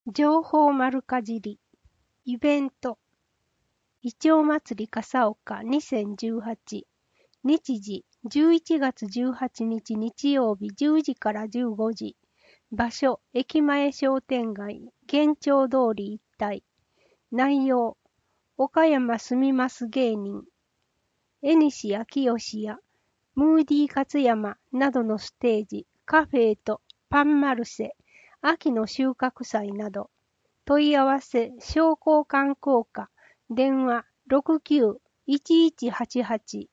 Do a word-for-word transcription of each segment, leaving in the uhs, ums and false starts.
情報丸かじり、イベント、イチョウ祭り笠岡にせんじゅうはち、日時じゅういちがつじゅうはちにち日曜日じゅうじからじゅうごじ、場所、駅前商店街、源町通り一帯、内容、岡山住みます芸人、江西昭義やムーディー勝山などのステージ、カフェとパンマルセ、秋の収穫祭など、問い合わせ、商工観光課、電話 ろくきゅう いちいちはちはち。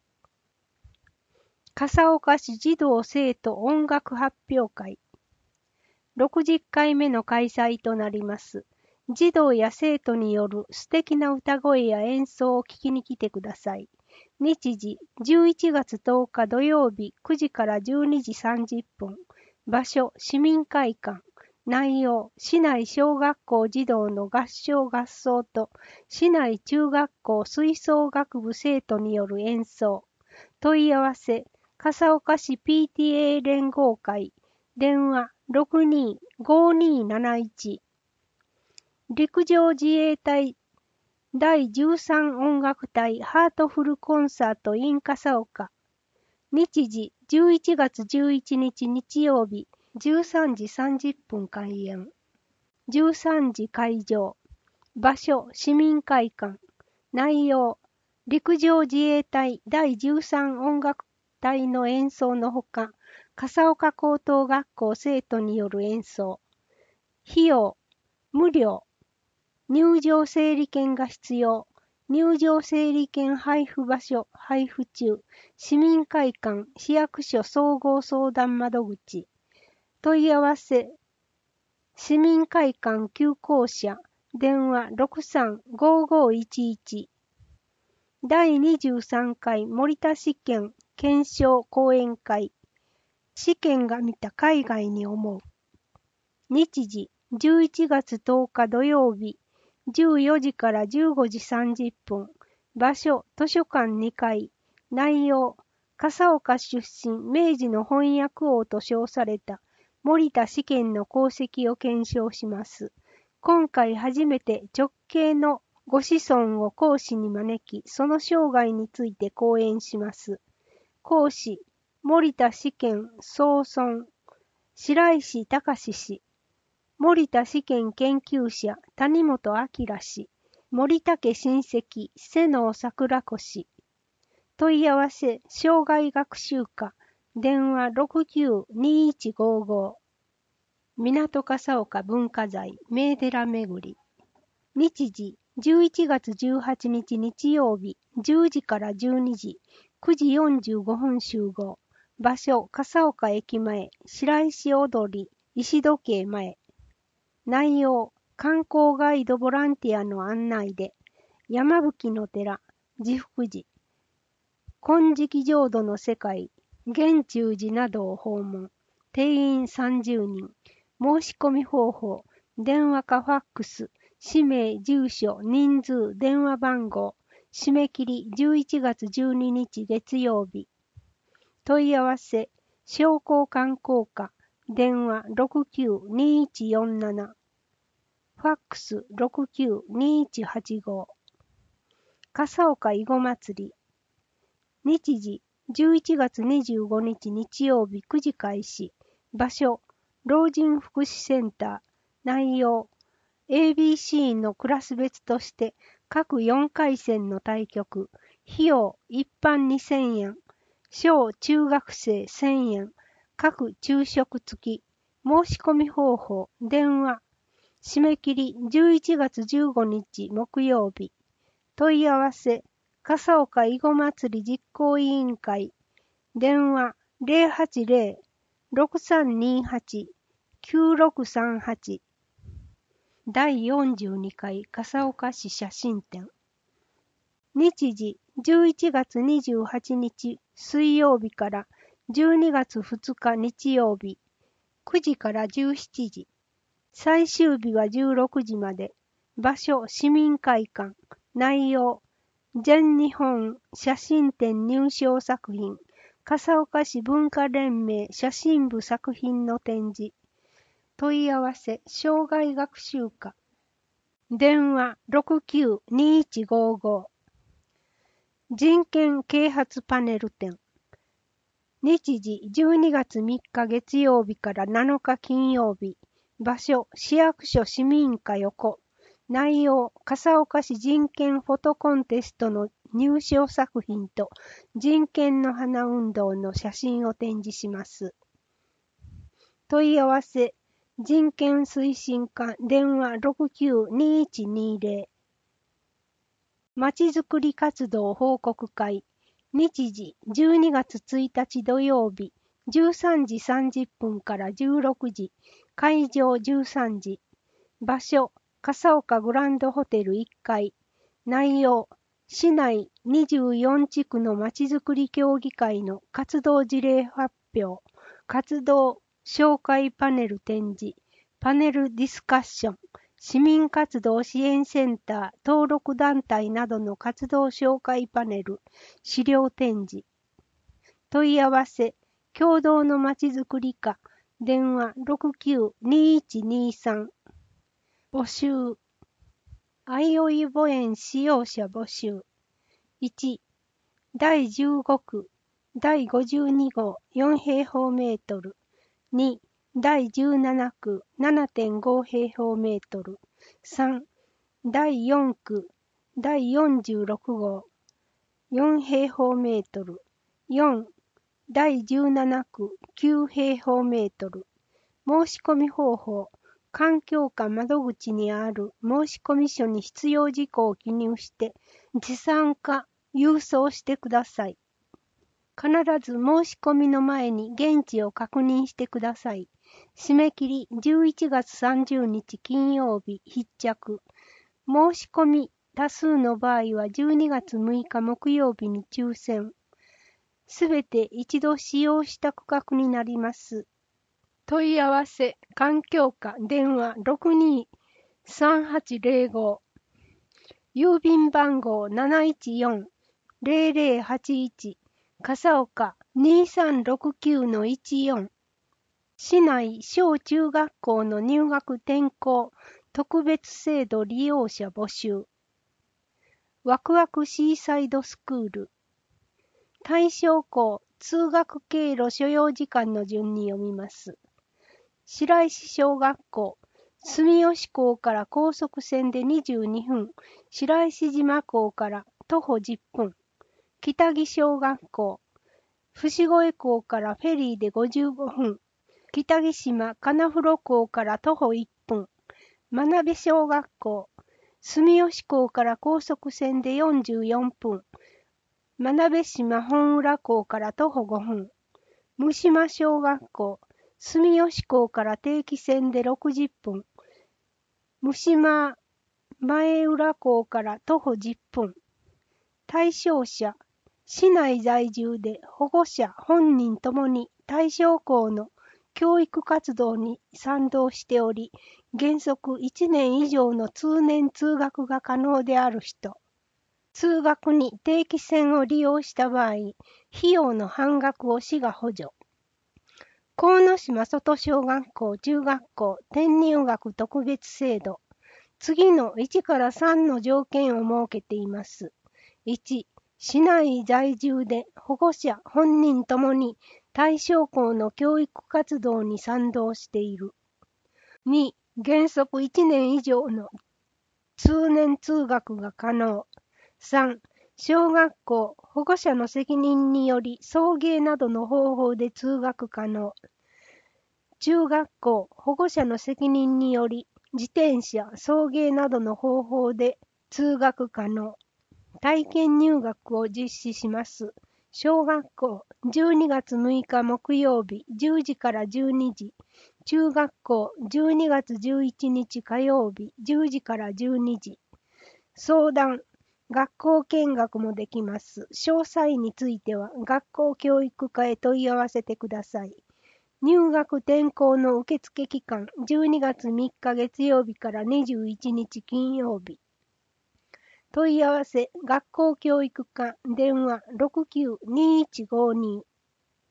笠岡市児童生徒音楽発表会。ろくじゅっかいめの開催となります。児童や生徒による素敵な歌声や演奏を聴きに来てください。日時じゅういちがつとおか土曜日くじからじゅうにじさんじゅっぷん。場所、市民会館。内容、市内小学校児童の合唱合奏と市内中学校吹奏楽部生徒による演奏。問い合わせ、笠岡市 ピーティーエー 連合会。電話 ろくにー ごーにーなないち。陸上自衛隊だいじゅうさん音楽隊ハートフルコンサート in 笠岡。日時じゅういちがつじゅういちにち日曜日じゅうさんじさんじゅっぷん開演。じゅうさんじ会場。場所、市民会館。内容、陸上自衛隊だいじゅうさん音楽隊の演奏のほか、笠岡高等学校生徒による演奏。費用、無料。入場整理券が必要。入場整理券配布場所、配布中。市民会館、市役所総合相談窓口。問い合わせ、市民会館旧校舎、電話 ろくさん ごーごーいちいち。だいにじゅうさんかい森田試験検証講演会。試験が見た海外に思う。日時じゅういちがつとおか土曜日じゅうよじからじゅうごじさんじゅっぷん。場所、図書館にかい。内容、笠岡出身明治の翻訳王と称された森田試験の功績を検証します。今回初めて直系のご子孫を講師に招き、その生涯について講演します。講師、森田試験総孫、白石隆氏。森田試験研究者、谷本明氏。森田家親戚、瀬能桜子氏。問い合わせ、生涯学習課。電話 ろくきゅう にーいちごーごー。港笠岡文化財、名寺めぐり。日時、じゅういちがつじゅうはちにち日曜日、じゅうじからじゅうにじ、くじよんじゅうごふん集合。場所、笠岡駅前、白石踊り、石時計前。内容、観光ガイドボランティアの案内で、山吹の寺、慈福寺、金色浄土の世界、玄中寺などを訪問。定員さんじゅうにん。申し込み方法、電話かファックス、氏名、住所、人数、電話番号、締め切りじゅういちがつじゅうににち月曜日。問い合わせ、商工観光課、電話 ろくきゅう にーいちよんなな。ファックス ろくきゅう にーいちはちごー。笠岡囲碁祭り。日時じゅういちがつにじゅうごにち日曜日くじ開始。場所、老人福祉センター。内容、エービーシー のクラス別として各よんかい戦の対局。費用、一般にせんえん。小中学生せんえん。各昼食付き。申し込み方法、電話。締め切りじゅういちがつじゅうごにち木曜日。問い合わせ、笠岡囲碁祭り実行委員会。電話 ゼロはちゼロ ろくさんにはち きゅうろくさんはち。だいよんじゅうにかい笠岡市写真展。日時じゅういちがつにじゅうはちにち水曜日からじゅうにがつふつか日曜日。くじからじゅうしちじ。最終日はじゅうろくじまで。場所、市民会館。内容、全日本写真展入賞作品。笠岡市文化連盟写真部作品の展示。 問い合わせ、生涯学習科。電話 ろくきゅうにいちごご。人権啓発パネル展。日時じゅうにがつみっか月曜日からなのか金曜日。場所、市役所市民課横。内容、笠岡市人権フォトコンテストの入賞作品と人権の花運動の写真を展示します。問い合わせ、人権推進課電話 ろくきゅうにいちにぜろ。まちづくり活動報告会。日時じゅうにがつついたち土曜日じゅうさんじさんじゅっぷんからじゅうろくじ。会場じゅうさんじ。場所、笠岡グランドホテルいっかい。内容、市内にじゅうよんちくのまちづくり協議会の活動事例発表、活動紹介パネル展示、パネルディスカッション、市民活動支援センター登録団体などの活動紹介パネル、資料展示。問い合わせ、共同のまちづくり課、電話 ろくきゅうにいちにさん。募集。あいおい墓園使用者募集。いち、だいじゅうごく、だいごじゅうにごうよんへいほうメートル。に、だいじゅうななく ななてんごへいほうメートル。さん、だいよんく、だいよんじゅうろくごうよんへいほうメートル。よん、だいじゅうななくきゅうへいほうメートル。申し込み方法。環境課窓口にある申込書に必要事項を記入して持参か郵送してください。必ず申し込みの前に現地を確認してください。締め切りじゅういちがつさんじゅうにち金曜日必着。申し込み多数の場合はじゅうにがつむいか木曜日に抽選。すべて一度使用した区画になります。問い合わせ、環境課電話 ろくにーさんはちぜろご。郵便番号 なないちよんぜろぜろはちいち。笠岡 にさんろくきゅうのいちよん。市内小中学校の入学転校特別制度利用者募集。ワクワクシーサイドスクール。対象校通学経路所要時間の順に読みます。白石小学校、住吉港から高速船でにじゅうにふん、白石島港から徒歩じゅっぷん。北木小学校、伏越港からフェリーでごじゅうごふん。北木島金風港から徒歩いっぷん。真鍋小学校、住吉港から高速船でよんじゅうよんぷん。真鍋島本浦港から徒歩ごふん。三島小学校、住吉港から定期船でろくじゅっぷん。三島前浦港から徒歩じゅっぷん。対象者、市内在住で保護者本人ともに対象校の教育活動に賛同しており、原則いちねん以上の通年通学が可能である人。通学に定期船を利用した場合、費用の半額を市が補助。鴻島外小学校中学校転入学特別制度。次のいちからさんの条件を設けています。いち、市内在住で保護者本人ともに対象校の教育活動に賛同している。に、原則いちねん以上の通年通学が可能。さん、小学校、保護者の責任により送迎などの方法で通学可能。中学校、保護者の責任により自転車、送迎などの方法で通学可能。体験入学を実施します。小学校、じゅうにがつむいか木曜日じゅうじからじゅうにじ。中学校、じゅうにがつじゅういちにち火曜日じゅうじからじゅうにじ。相談、学校見学もできます。詳細については学校教育課へ問い合わせてください。入学転校の受付期間じゅうにがつみっか月曜日からにじゅういちにち金曜日。問い合わせ学校教育課電話 ろくきゅうにいちごに。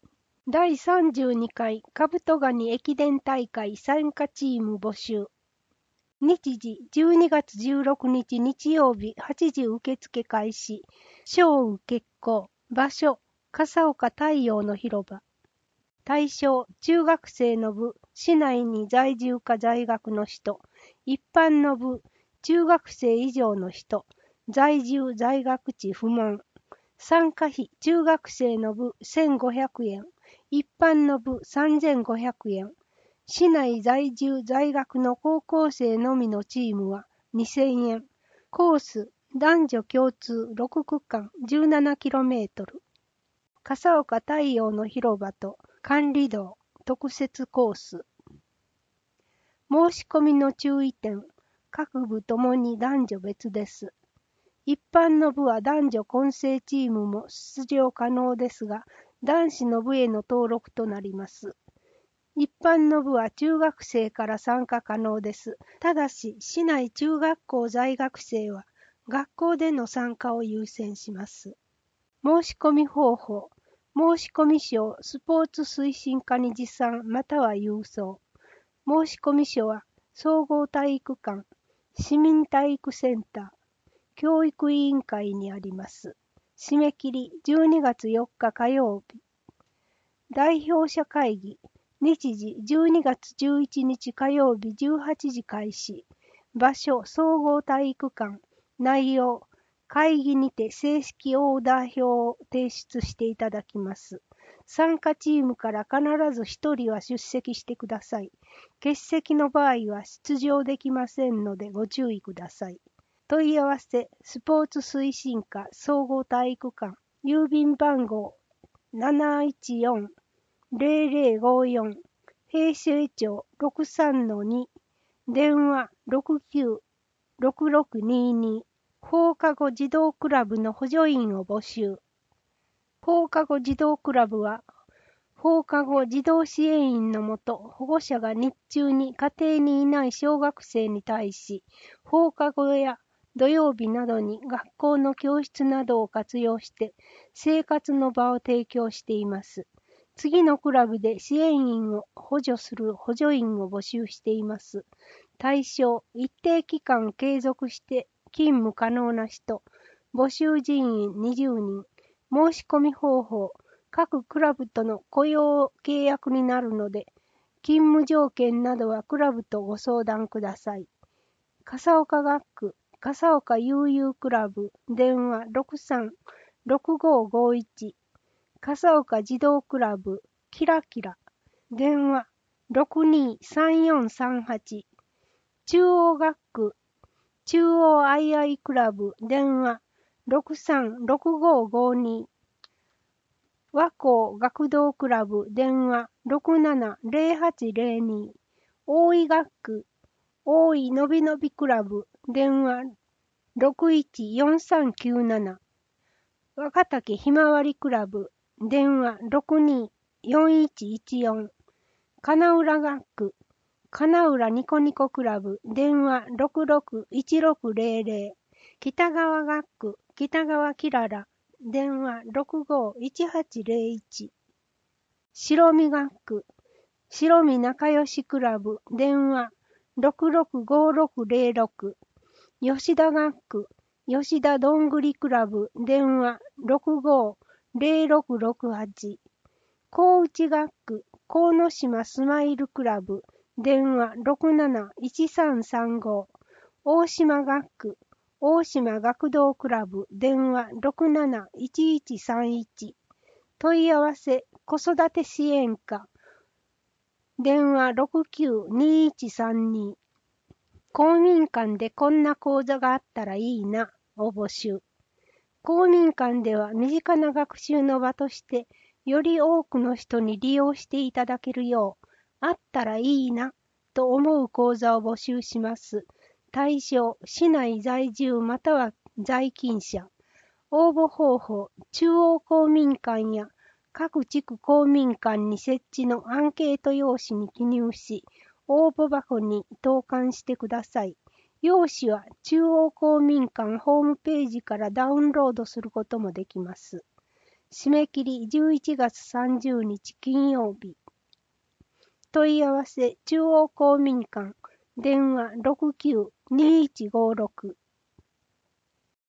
だいさんじゅうにかいカブトガニ駅伝大会参加チーム募集。日時じゅうにがつじゅうろくにち日曜日はちじ受付開始。賞受決行。場所、笠岡太陽の広場。対象、中学生の部、市内に在住か在学の人。一般の部、中学生以上の人。在住在学地不問。参加費、中学生の部せんごひゃくえん。一般の部さんぜんごひゃくえん。市内在住在学の高校生のみのチームはにせんえん。コース、男女共通ろくくかん じゅうななキロメートル。笠岡太陽の広場と管理道特設コース。申し込みの注意点。各部ともに男女別です。一般の部は男女混成チームも出場可能ですが、男子の部への登録となります。一般の部は中学生から参加可能です。ただし、市内中学校在学生は学校での参加を優先します。申し込み方法。申し込み書をスポーツ推進課に持参または郵送。申し込み書は総合体育館、市民体育センター、教育委員会にあります。締め切りじゅうにがつよっか火曜日。代表者会議。日時じゅうにがつじゅういちにち火曜日じゅうはちじ開始。場所総合体育館。内容会議にて正式オーダー表を提出していただきます。参加チームから必ずひとりは出席してください。欠席の場合は出場できませんのでご注意ください。問い合わせスポーツ推進課総合体育館。郵便番号 なないちよんぜろぜろごよん 平成町 ろくさんのに 電話 ろくきゅうろくろくにに 放課後児童クラブの補助員を募集。放課後児童クラブは放課後児童支援員のもと保護者が日中に家庭にいない小学生に対し放課後や土曜日などに学校の教室などを活用して生活の場を提供しています。次のクラブで支援員を補助する補助員を募集しています。対象、一定期間継続して勤務可能な人、募集人員にじゅうにん、申し込み方法、各クラブとの雇用契約になるので、勤務条件などはクラブとご相談ください。笠岡学区、笠岡悠々クラブ、電話 ろくさんろくごごいち、笠岡児童クラブ、キラキラ、電話 ろくにさんよんさんはち、中央学区、中央アイアイクラブ、電話ろくさんろくごごに、和光学童クラブ、電話ろくななぜろはちぜろに、大井学区、大井のびのびクラブ、電話ろくいちよんさんきゅうなな、若竹ひまわりクラブ、電話ろくによんいちいちよん、金浦学区、金浦ニコニコクラブ、電話ろくろくいちろくぜろぜろ、北川学区、北川きらら、電話ろくごいちはちぜろいち、白見学区、白見仲良しクラブ、電話ろくろくごろくぜろろく、吉田学区、吉田どんぐりクラブ、電話ろくごぜろろくろくはち、高内学区、鴻島スマイルクラブ、電話ろくなないちさんさんご、大島学区、大島学童クラブ、電話ろくなないちいちさんいち、問い合わせ子育て支援課、電話ろくきゅうにいちさんに、公民館でこんな講座があったらいいなを募集。公民館では身近な学習の場としてより多くの人に利用していただけるようあったらいいなと思う講座を募集します。対象、市内在住または在勤者。応募方法、中央公民館や各地区公民館に設置のアンケート用紙に記入し、応募箱に投函してください。用紙は中央公民館ホームページからダウンロードすることもできます。 締め切りじゅういちがつさんじゅうにち金曜日。問い合わせ中央公民館電話 ろくきゅうにいちごろく